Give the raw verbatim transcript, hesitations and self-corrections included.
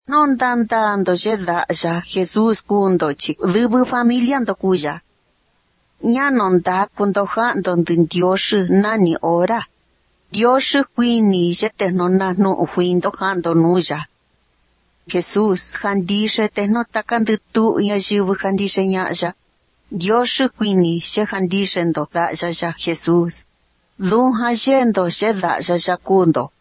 Non tantando yeda ya Jesús kundo chi lubu familia ndo kuya. Nya non da kundo hando ndin Dios nani ora. Dios huini yete no na no huindo hando nuya. Jesús handishe te no takandu tu ya jivu handishe nya ya. Dios huini she handishe ndo da ya ya Jesús. Lun ha yendo yeda ya ya kundo.